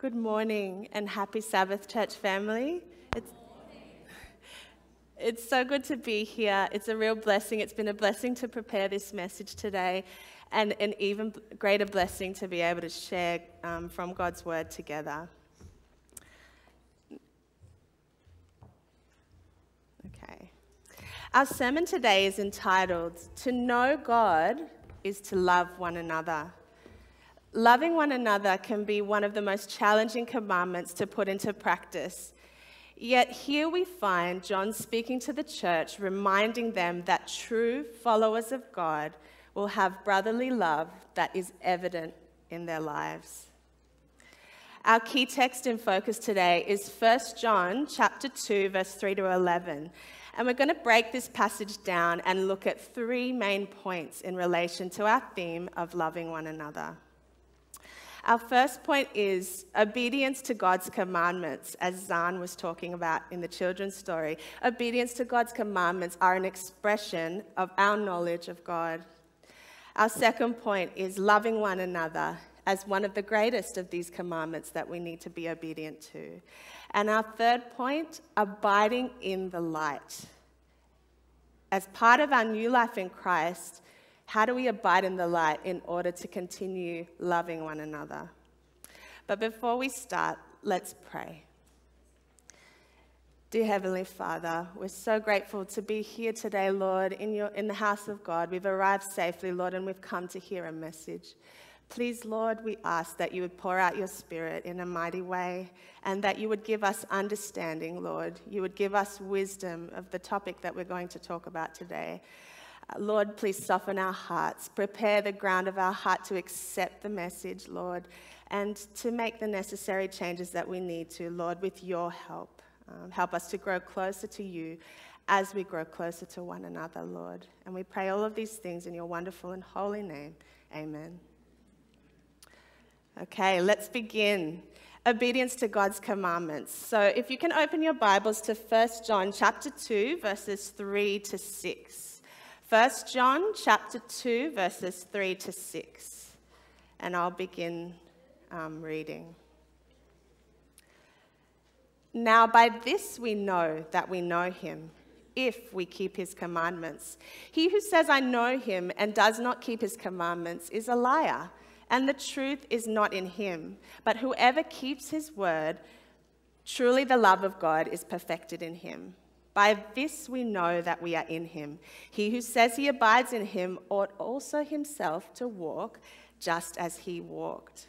Good morning and happy Sabbath, church family. It's so good to be here. It's a real blessing. It's been a blessing to prepare this message today, and an even greater blessing to be able to share from God's word together. Okay. Our sermon today is entitled, "To Know God is to Love One Another." Loving one another can be one of the most challenging commandments to put into practice. Yet here we find John speaking to the church, reminding them that true followers of God will have brotherly love that is evident in their lives. Our key text in focus today is 1 John chapter 2, verse 3 to 11. And we're going to break this passage down and look at three main points in relation to our theme of loving one another. Our first point is obedience to God's commandments, as Zan was talking about in the children's story. Obedience to God's commandments are an expression of our knowledge of God. Our second point is loving one another as one of the greatest of these commandments that we need to be obedient to. And our third point, abiding in the light. As part of our new life in Christ, how do we abide in the light in order to continue loving one another? But before we start, let's pray. Dear Heavenly Father, we're so grateful to be here today, Lord, in the house of God. We've arrived safely, Lord, and we've come to hear a message. Please, Lord, we ask that you would pour out your Spirit in a mighty way and that you would give us understanding, Lord. You would give us wisdom of the topic that we're going to talk about today. Lord, please soften our hearts, prepare the ground of our heart to accept the message, Lord, and to make the necessary changes that we need to, Lord, with your help. Help us to grow closer to you as we grow closer to one another, Lord. And we pray all of these things in your wonderful and holy name. Amen. Okay, let's begin. Obedience to God's commandments. So if you can open your Bibles to 1 John chapter 2, verses 3 to 6. 1 John chapter 2, verses 3 to 6. And I'll begin reading. Now by this we know that we know him, if we keep his commandments. He who says, I know him, and does not keep his commandments is a liar, and the truth is not in him. But whoever keeps his word, truly the love of God is perfected in him. By this we know that we are in him. He who says he abides in him ought also himself to walk just as he walked.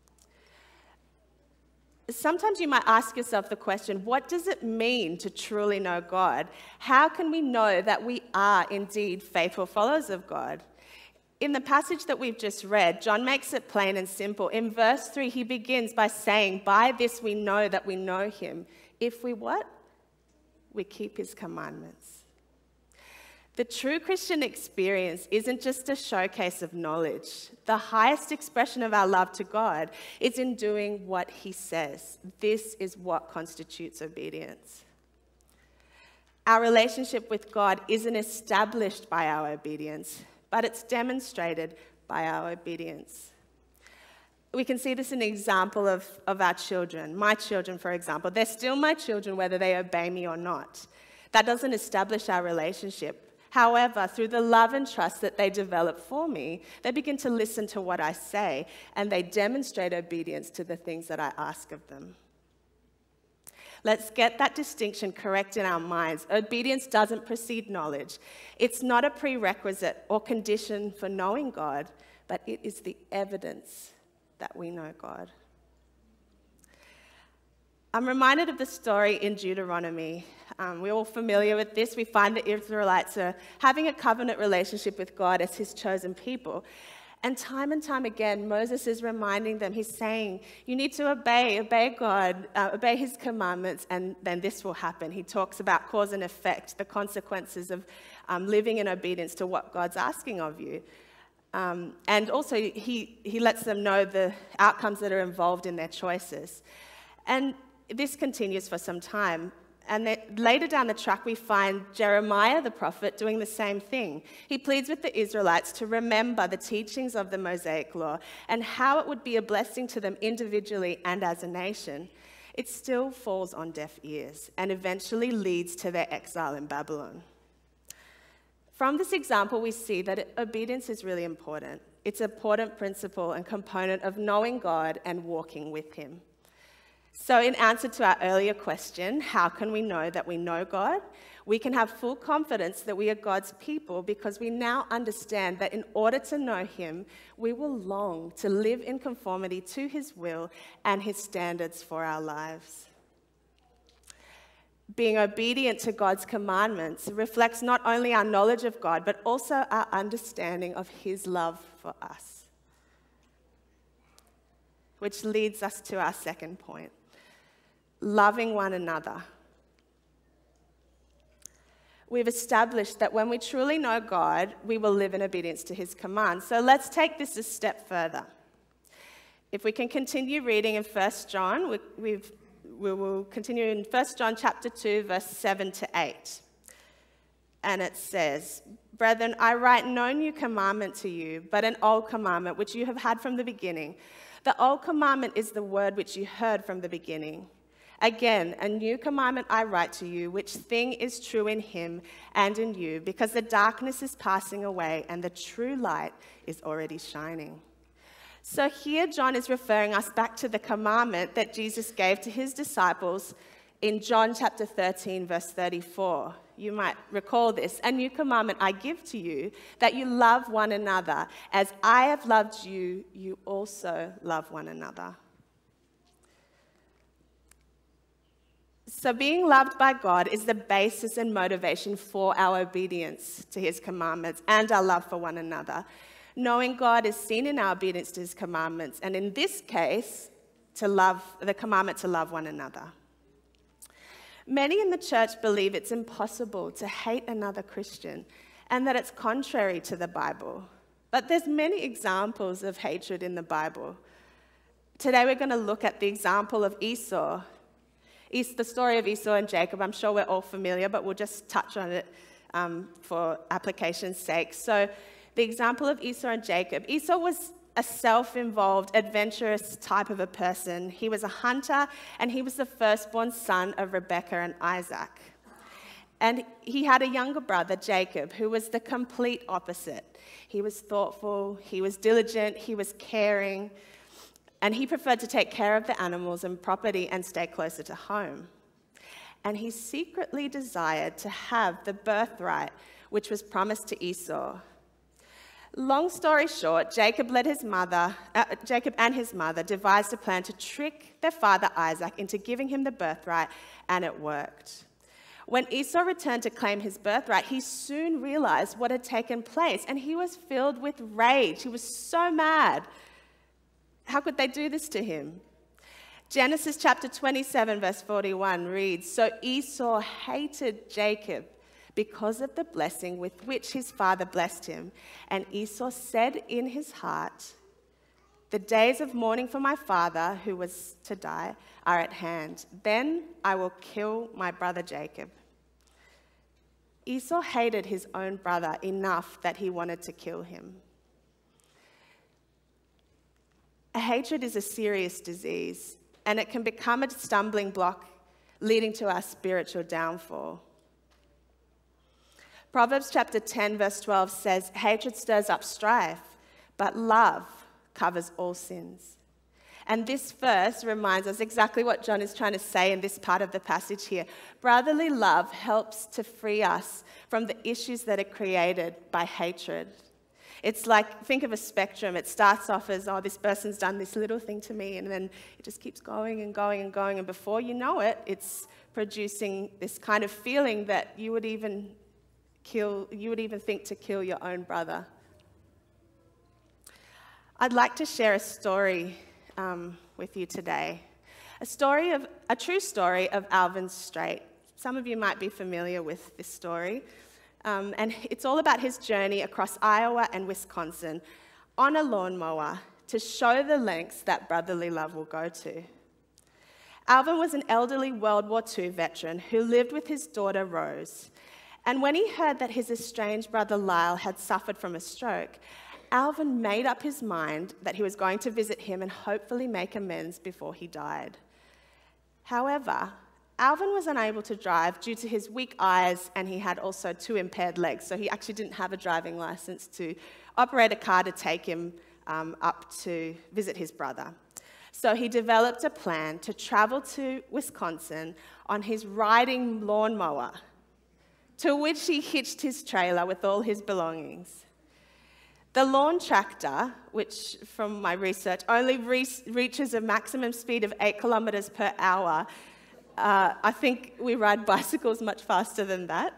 Sometimes you might ask yourself the question, what does it mean to truly know God? How can we know that we are indeed faithful followers of God? In the passage that we've just read, John makes it plain and simple. In verse 3, he begins by saying, by this we know that we know him. If we what? We keep his commandments. The true Christian experience isn't just a showcase of knowledge. The highest expression of our love to God is in doing what he says. This is what constitutes obedience. Our relationship with God isn't established by our obedience, but it's demonstrated by our obedience. We can see this in an example of our children. My children, for example, they're still my children whether they obey me or not. That doesn't establish our relationship. However, through the love and trust that they develop for me, they begin to listen to what I say, and they demonstrate obedience to the things that I ask of them. Let's get that distinction correct in our minds. Obedience doesn't precede knowledge. It's not a prerequisite or condition for knowing God, but it is the evidence that we know God. I'm reminded of the story in Deuteronomy. We're all familiar with this. We find the Israelites are having a covenant relationship with God as his chosen people. And time again, Moses is reminding them, he's saying, you need to obey God, obey his commandments, and then this will happen. He talks about cause and effect, the consequences of living in obedience to what God's asking of you. And also, he lets them know the outcomes that are involved in their choices. And this continues for some time. Later down the track, we find Jeremiah the prophet doing the same thing. He pleads with the Israelites to remember the teachings of the Mosaic law and how it would be a blessing to them individually and as a nation. It still falls on deaf ears and eventually leads to their exile in Babylon. From this example, we see that obedience is really important. It's an important principle and component of knowing God and walking with Him. So in answer to our earlier question, how can we know that we know God? We can have full confidence that we are God's people because we now understand that in order to know Him, we will long to live in conformity to His will and His standards for our lives. Being obedient to God's commandments reflects not only our knowledge of God, but also our understanding of His love for us. Which leads us to our second point. Loving one another. We've established that when we truly know God, we will live in obedience to His commands. So let's take this a step further. If we can continue reading in 1 John, we will continue in 1 John chapter 2, verse 7 to 8. And it says, "Brethren, I write no new commandment to you, but an old commandment which you have had from the beginning. The old commandment is the word which you heard from the beginning. Again, a new commandment I write to you, which thing is true in Him and in you, because the darkness is passing away and the true light is already shining." So here John is referring us back to the commandment that Jesus gave to His disciples in John chapter 13, verse 34. You might recall this. "A new commandment I give to you, that you love one another. As I have loved you, you also love one another." So being loved by God is the basis and motivation for our obedience to His commandments and our love for one another. Knowing God is seen in our obedience to His commandments, and in this case, the commandment to love one another. Many in the church believe it's impossible to hate another Christian and that it's contrary to the Bible. But there's many examples of hatred in the Bible. Today we're going to look at the example of Esau. The story of Esau and Jacob. I'm sure we're all familiar, but we'll just touch on it for application's sake. So the example of Esau and Jacob. Esau was a self-involved, adventurous type of a person. He was a hunter, and he was the firstborn son of Rebekah and Isaac. And he had a younger brother, Jacob, who was the complete opposite. He was thoughtful, he was diligent, he was caring, and he preferred to take care of the animals and property and stay closer to home. And he secretly desired to have the birthright which was promised to Esau. Long story short, Jacob and his mother devised a plan to trick their father Isaac into giving him the birthright, and it worked. When Esau returned to claim his birthright, he soon realized what had taken place, and he was filled with rage. He was so mad. How could they do this to him? Genesis chapter 27, verse 41 reads, "So Esau hated Jacob because of the blessing with which his father blessed him. And Esau said in his heart, 'The days of mourning for my father, who was to die, are at hand. Then I will kill my brother Jacob.'" Esau hated his own brother enough that he wanted to kill him. Hatred is a serious disease, and it can become a stumbling block, leading to our spiritual downfall. Proverbs chapter 10, verse 12 says, "Hatred stirs up strife, but love covers all sins." And this verse reminds us exactly what John is trying to say in this part of the passage here. Brotherly love helps to free us from the issues that are created by hatred. It's like, think of a spectrum. It starts off as, oh, this person's done this little thing to me, and then it just keeps going and going and going, and before you know it, it's producing this kind of feeling that you would even think to kill your own brother. I'd like to share a story with you today. A true story of Alvin Straight. Some of you might be familiar with this story. And it's all about his journey across Iowa and Wisconsin on a lawnmower to show the lengths that brotherly love will go to. Alvin was an elderly World War II veteran who lived with his daughter Rose. And when he heard that his estranged brother Lyle had suffered from a stroke, Alvin made up his mind that he was going to visit him and hopefully make amends before he died. However, Alvin was unable to drive due to his weak eyes, and he had also 2 impaired legs, so he actually didn't have a driving license to operate a car to take him up to visit his brother. So he developed a plan to travel to Wisconsin on his riding lawnmower, to which he hitched his trailer with all his belongings. The lawn tractor, which from my research only reaches a maximum speed of 8 kilometres per hour, I think we ride bicycles much faster than that.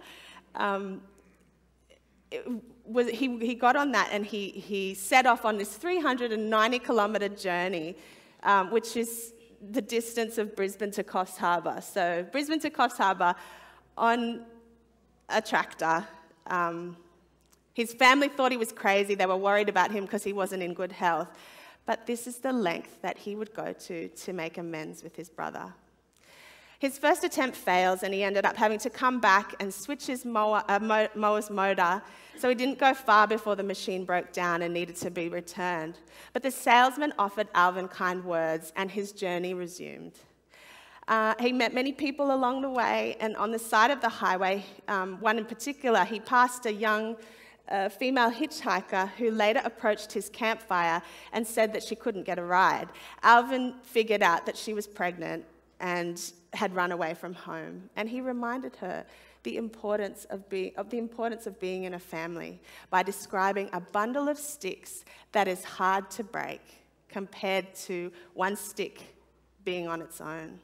He got on that and he set off on this 390-kilometre journey, which is the distance of Brisbane to Coffs Harbour. So Brisbane to Coffs Harbour on a tractor. His family thought he was crazy. They were worried about him because he wasn't in good health. But this is the length that he would go to make amends with his brother. His first attempt fails, and he ended up having to come back and switch his mower's motor, so he didn't go far before the machine broke down and needed to be returned. But the salesman offered Alvin kind words, and his journey resumed. He met many people along the way, and on the side of the highway, one in particular, he passed a young female hitchhiker who later approached his campfire and said that she couldn't get a ride. Alvin figured out that she was pregnant and had run away from home, and he reminded her the importance of being in a family by describing a bundle of sticks that is hard to break compared to one stick being on its own.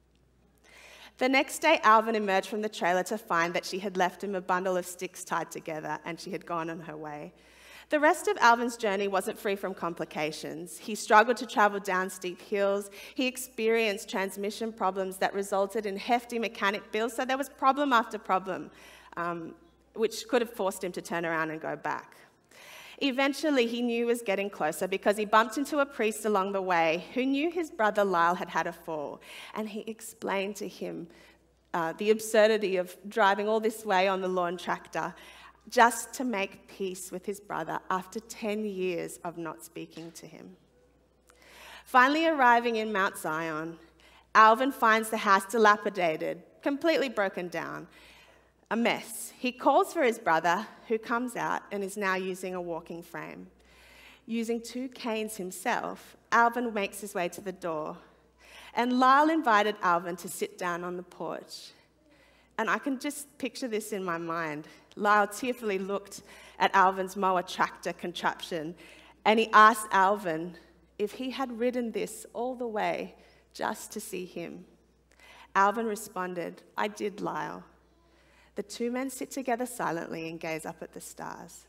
The next day, Alvin emerged from the trailer to find that she had left him a bundle of sticks tied together, and she had gone on her way. The rest of Alvin's journey wasn't free from complications. He struggled to travel down steep hills. He experienced transmission problems that resulted in hefty mechanic bills, so there was problem after problem, which could have forced him to turn around and go back. Eventually, he knew he was getting closer because he bumped into a priest along the way who knew his brother Lyle had had a fall, and he explained to him the absurdity of driving all this way on the lawn tractor just to make peace with his brother after 10 years of not speaking to him. Finally arriving in Mount Zion, Alvin finds the house dilapidated, completely broken down, a mess. He calls for his brother, who comes out and is now using a walking frame. Using 2 canes himself, Alvin makes his way to the door, and Lyle invited Alvin to sit down on the porch. And I can just picture this in my mind. Lyle tearfully looked at Alvin's mower tractor contraption, and he asked Alvin if he had ridden this all the way just to see him. Alvin responded, "I did, Lyle." The 2 men sit together silently and gaze up at the stars.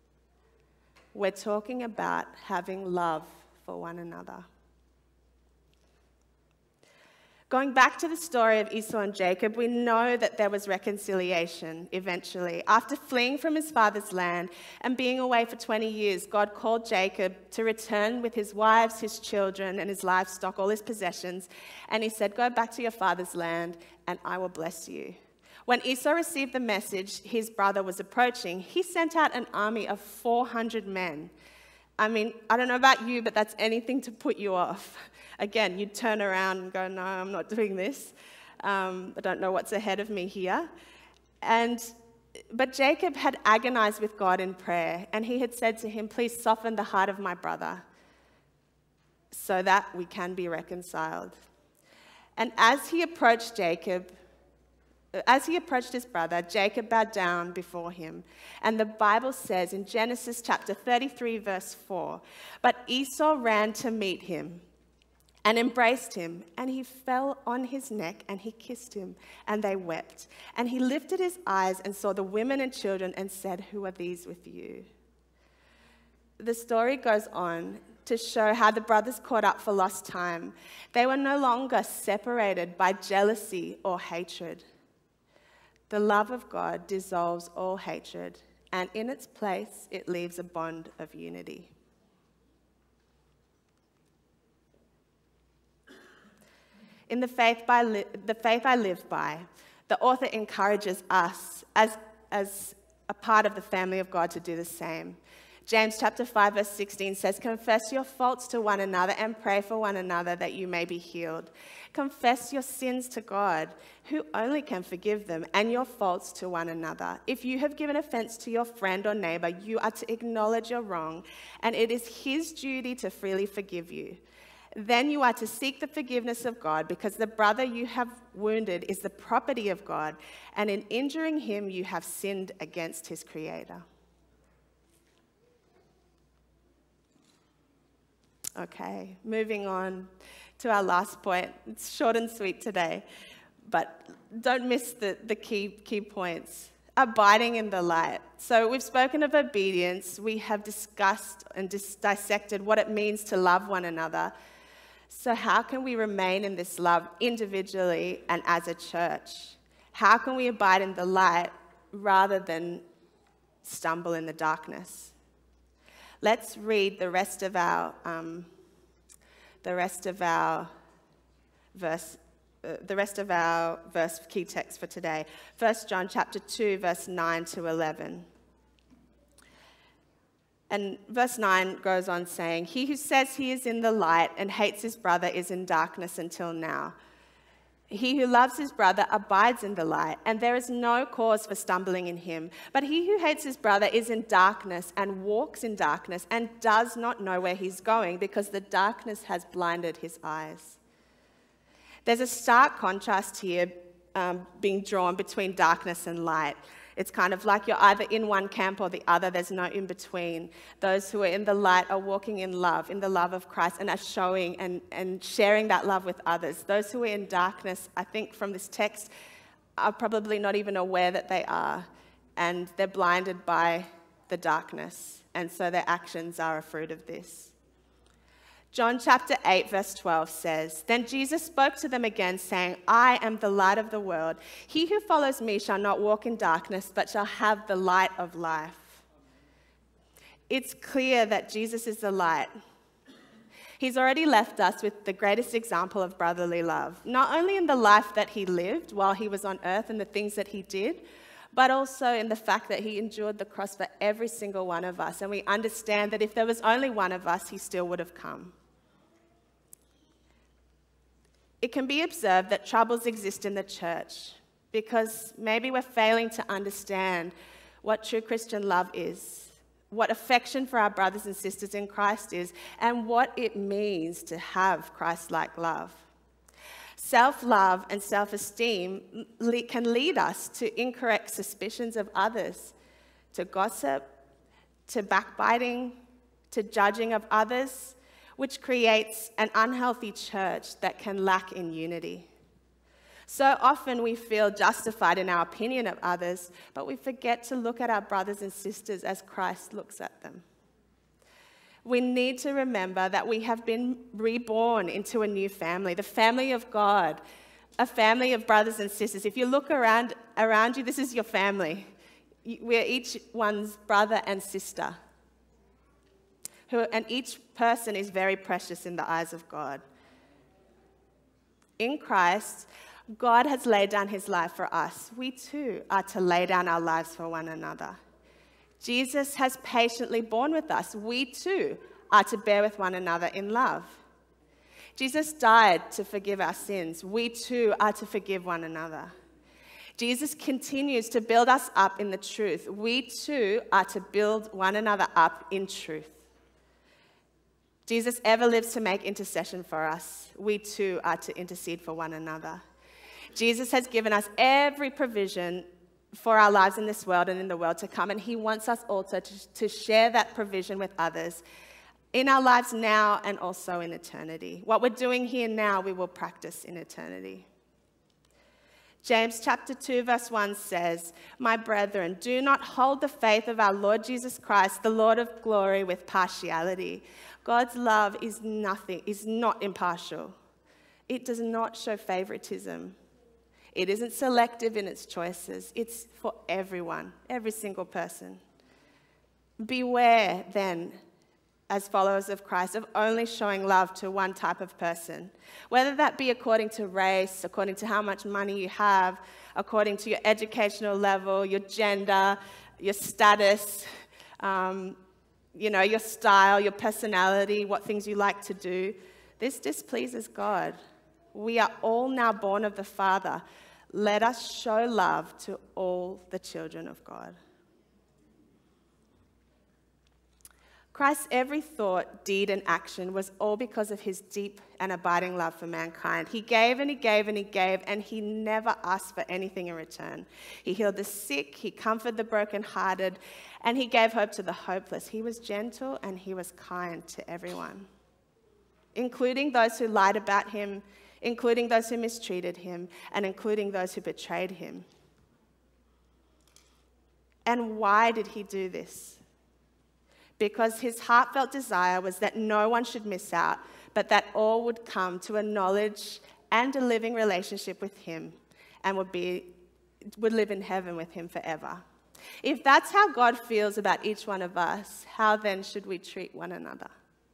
We're talking about having love for one another. Going back to the story of Esau and Jacob, we know that there was reconciliation eventually. After fleeing from his father's land and being away for 20 years, God called Jacob to return with his wives, his children, and his livestock, all his possessions, and he said, "Go back to your father's land, and I will bless you." When Esau received the message his brother was approaching, he sent out an army of 400 men. I mean, I don't know about you, but that's anything to put you off. Again, you'd turn around and go, "No, I'm not doing this. I don't know what's ahead of me here." But Jacob had agonized with God in prayer, and he had said to him, "Please soften the heart of my brother so that we can be reconciled." And as he approached his brother, Jacob bowed down before him. And the Bible says in Genesis chapter 33, verse 4, "But Esau ran to meet him and embraced him, and he fell on his neck, and he kissed him, and they wept. And he lifted his eyes and saw the women and children and said, 'Who are these with you?'" The story goes on to show how the brothers caught up for lost time. They were no longer separated by jealousy or hatred. The love of God dissolves all hatred, and in its place, it leaves a bond of unity. In the faith I live by, the author encourages us as a part of the family of God to do the same. James chapter 5 verse 16 says, confess your faults to one another and pray for one another that you may be healed. Confess your sins to God, who only can forgive them, and your faults to one another. If you have given offense to your friend or neighbor, you are to acknowledge your wrong, and it is his duty to freely forgive you. Then you are to seek the forgiveness of God, because the brother you have wounded is the property of God, and in injuring him you have sinned against his Creator. Okay, moving on to our last point. It's short and sweet today, but don't miss the key points. Abiding in the light. So we've spoken of obedience. We have discussed and dissected what it means to love one another. So how can we remain in this love individually and as a church? How can we abide in the light rather than stumble in the darkness? Let's read the rest of our verse key text for today. 1 John chapter 2, verse 9 to 11. And verse 9 goes on saying, he who says he is in the light and hates his brother is in darkness until now. He who loves his brother abides in the light, and there is no cause for stumbling in him. But he who hates his brother is in darkness and walks in darkness and does not know where he's going, because the darkness has blinded his eyes. There's a stark contrast here being drawn between darkness and light. It's kind of like you're either in one camp or the other. There's no in between. Those who are in the light are walking in the love of Christ, and are showing and sharing that love with others. Those who are in darkness, I think from this text, are probably not even aware that they are, and they're blinded by the darkness, and so their actions are a fruit of this. John chapter 8, verse 12 says, then Jesus spoke to them again, saying, I am the light of the world. He who follows me shall not walk in darkness, but shall have the light of life. It's clear that Jesus is the light. He's already left us with the greatest example of brotherly love, not only in the life that he lived while he was on earth and the things that he did, but also in the fact that he endured the cross for every single one of us. And we understand that if there was only one of us, he still would have come. It can be observed that troubles exist in the church because maybe we're failing to understand what true Christian love is, what affection for our brothers and sisters in Christ is, and what it means to have Christ-like love. Self-love and self-esteem can lead us to incorrect suspicions of others, to gossip, to backbiting, to judging of others, which creates an unhealthy church that can lack in unity. So often we feel justified in our opinion of others, but we forget to look at our brothers and sisters as Christ looks at them. We need to remember that we have been reborn into a new family, the family of God, a family of brothers and sisters. If you look around you, this is your family. We're each one's brother and sister. And each person is very precious in the eyes of God. In Christ, God has laid down his life for us. We too are to lay down our lives for one another. Jesus has patiently borne with us. We too are to bear with one another in love. Jesus died to forgive our sins. We too are to forgive one another. Jesus continues to build us up in the truth. We too are to build one another up in truth. Jesus ever lives to make intercession for us. We too are to intercede for one another. Jesus has given us every provision for our lives in this world and in the world to come, and he wants us also to share that provision with others in our lives now and also in eternity. What we're doing here now, we will practice in eternity. James chapter 2 verse 1 says, my brethren, do not hold the faith of our Lord Jesus Christ, the Lord of glory, with partiality. God's love is not impartial. It does not show favoritism. It isn't selective in its choices. It's for everyone, every single person. Beware then as followers of Christ of only showing love to one type of person, whether that be according to race, according to how much money you have, according to your educational level, your gender, your status, your style, your personality, what things you like to do. This displeases God. We are all now born of the Father. Let us show love to all the children of God. Christ's every thought, deed, and action was all because of his deep and abiding love for mankind. He gave and he gave and he gave, and he never asked for anything in return. He healed the sick, he comforted the brokenhearted, and he gave hope to the hopeless. He was gentle and he was kind to everyone, including those who lied about him, including those who mistreated him, and including those who betrayed him. And why did he do this? Because his heartfelt desire was that no one should miss out, but that all would come to a knowledge and a living relationship with him and would live in heaven with him forever. If that's how God feels about each one of us, how then should we treat one another?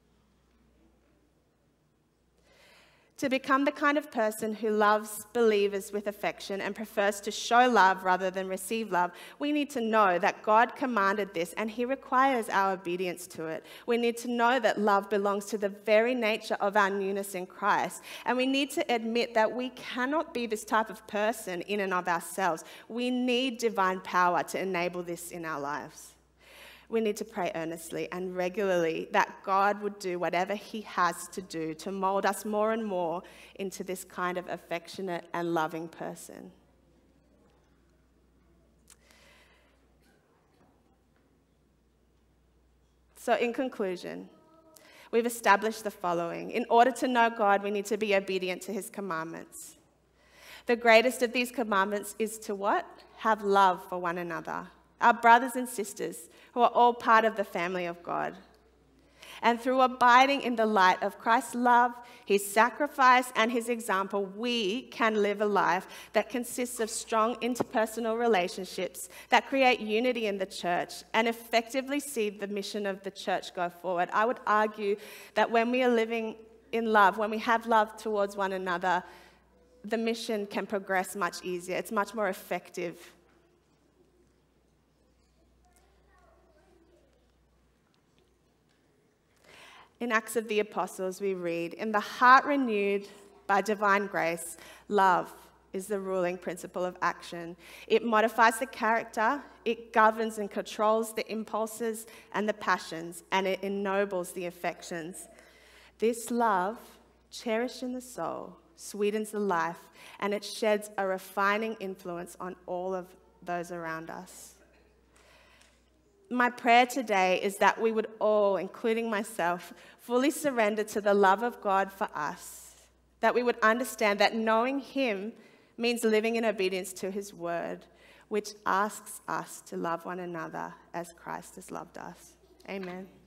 To become the kind of person who loves believers with affection and prefers to show love rather than receive love, we need to know that God commanded this and he requires our obedience to it. We need to know that love belongs to the very nature of our newness in Christ. And we need to admit that we cannot be this type of person in and of ourselves. We need divine power to enable this in our lives. We need to pray earnestly and regularly that God would do whatever he has to do to mold us more and more into this kind of affectionate and loving person. So in conclusion, we've established the following. In order to know God, we need to be obedient to his commandments. The greatest of these commandments is to what? Have love for one another. Our brothers and sisters who are all part of the family of God. And through abiding in the light of Christ's love, his sacrifice, and his example, we can live a life that consists of strong interpersonal relationships that create unity in the church and effectively see the mission of the church go forward. I would argue that when we are living in love, when we have love towards one another, the mission can progress much easier. It's much more effective. In Acts of the Apostles, we read, "In the heart renewed by divine grace, love is the ruling principle of action. It modifies the character, it governs and controls the impulses and the passions, and it ennobles the affections. This love, cherished in the soul, sweetens the life, and it sheds a refining influence on all of those around us." My prayer today is that we would all, including myself, fully surrender to the love of God for us, that we would understand that knowing him means living in obedience to his word, which asks us to love one another as Christ has loved us. Amen.